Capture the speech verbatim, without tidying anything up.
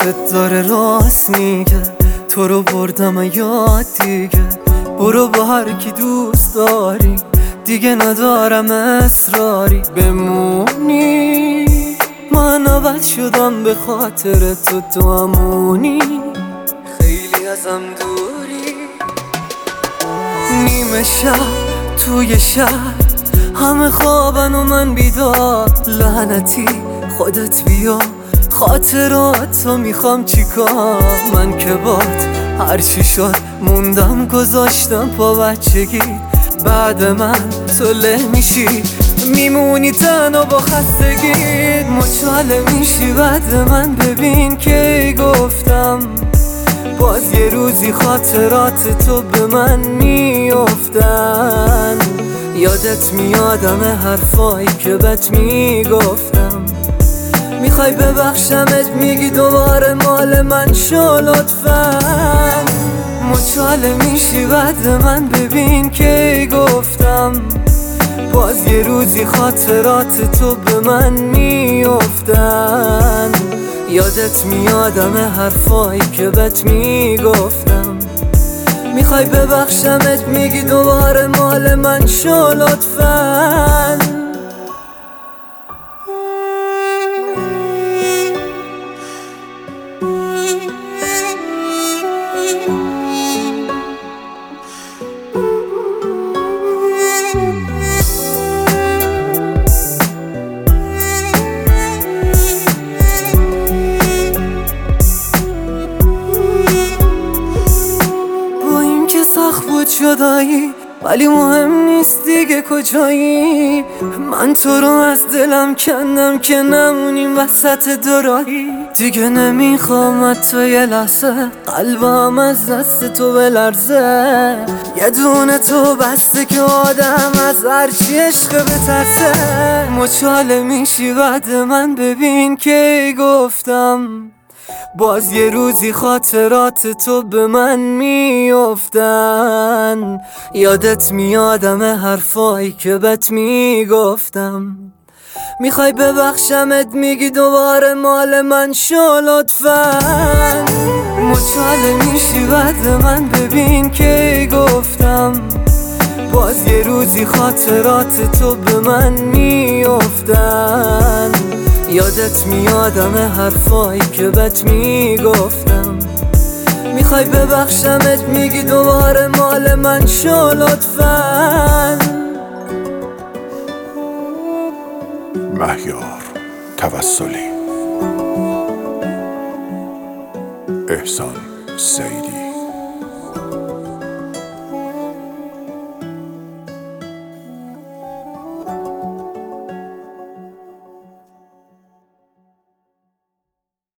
چشت داره راست میگه، تو رو بردم یاد دیگه. برو با هر کی دوست داری، دیگه ندارم اصراری بمونی. من عوض شدم به خاطر تو، تو همونی. خیلی ازم دوری. نیمه شب توی شهر همه خوابن و من بیدار. لعنتی خودت بیا، خاطراتو میخوام چیکار. من که بات هرچی شد موندم، گذاشتم پا بچگی. بعد من تو له میشی، میمونی تنها با خستگی. مچاله میشی بعد من، ببین که گفتم باز یه روزی خاطرات تو به من میافتن. یادت میادم حرفایی که بهت میگفتم. میخوای ببخشمت، میگی دوباره مال من شو لطفاً. مچاله میشی بعد من، ببین که گفتم باز یه روزی خاطرات تو به من میافتن. یادت میادم حرفایی که بهت میگفتم. میخوای ببخشمت، میگی دوباره مال من شو لطفاً. سخت بود جدایی، ولی مهم نیست دیگه کجایی. من تو رو از دلم کندم که نمونیم وسط دوراهی. دیگه نمیخوام تو یه لحظه قلبم از دست تو بلرزه. یه دونه تو بسته که آدم از هرچی عشق بترسه. مچاله میشی بعد من، ببین که گفتم باز یه روزی خاطرات تو به من میافتن. یادت میادم حرفایی که بهت میگفتم. میخوای ببخشمت، میگی دوباره مال من شو لطفاً. مچاله میشی بعد من، ببین که گفتم باز یه روزی خاطرات تو به من میافتن. یادت میادم حرفایی که بهت میگفتم. میخوای ببخشمت، میگی دوباره مال من شو لطفاً. مهیار توسلی، احسان سیدی.